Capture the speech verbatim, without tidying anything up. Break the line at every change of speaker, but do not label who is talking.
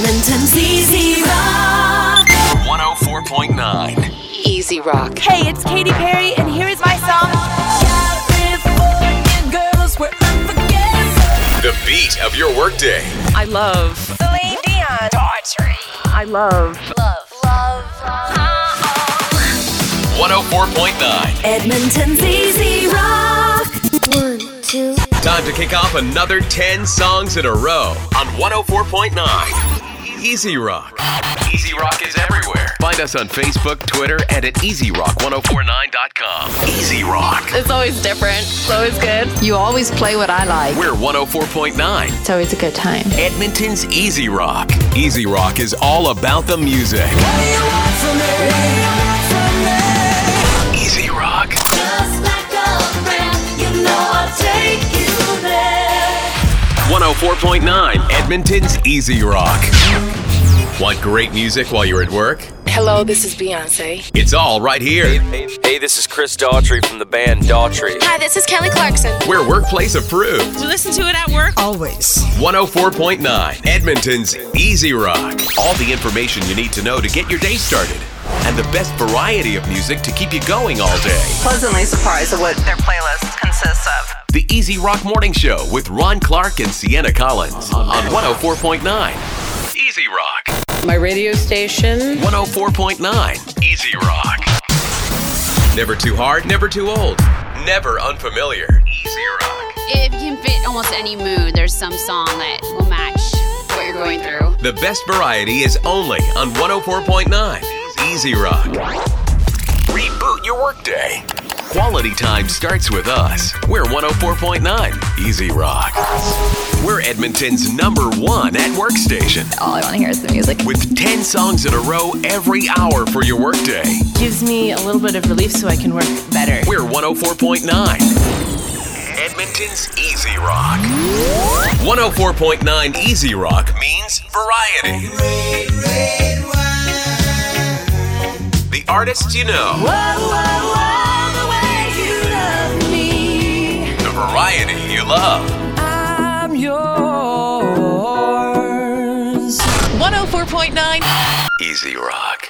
Edmonton's Easy Rock.
one oh four point nine.
Easy Rock.
Hey, it's Katy Perry, and here is my song. California girls were unforgettable.
The beat of your workday.
I love Celine Dion. Daughtry. I love. Love. Love.
one oh four point nine.
Edmonton's Easy Rock. One, two.
Time to kick off another ten songs in a row on one oh four point nine. Easy Rock. Easy Rock is everywhere. Find us on Facebook, Twitter, and at easy rock ten forty-nine dot com. Easy Rock.
It's always different. It's always good.
You always play what I like.
We're one oh four point nine.
It's always a good time.
Edmonton's Easy Rock. Easy Rock is all about the music. Easy Rock.
Just like a friend, you know I'll take you there.
one oh four point nine. Edmonton's Easy Rock. Want great music while you're at work?
Hello, this is Beyonce.
It's all right here.
Hey, hey, this is Chris Daughtry from the band Daughtry.
Hi, this is Kelly Clarkson.
We're workplace approved.
You listen to it at work?
Always.
one oh four point nine. Edmonton's Easy Rock. All the information you need to know to get your day started. And the best variety of music to keep you going all day.
Pleasantly surprised at what their playlist consists of.
The Easy Rock Morning Show with Ron Clark and Sienna Collins on one oh four point nine. Easy Rock.
My radio station.
one oh four point nine. Easy Rock. Never too hard, never too old. Never unfamiliar. Easy Rock.
If you can fit almost any mood, there's some song that will match what you're going through.
The best variety is only on one oh four point nine. Easy Rock. Reboot your workday. Quality time starts with us. We're one oh four point nine. Easy Rock. We're Edmonton's number one at workstation.
All I want to hear is the music.
With ten songs in a row every hour for your workday.
Gives me a little bit of relief so I can work better.
We're one oh four point nine. Edmonton's Easy Rock. one oh four point nine Easy Rock means variety. The artists you know.
Whoa, whoa, whoa, the way you love me.
The variety you love.
I'm yours. one oh four point nine.
Easy Rock.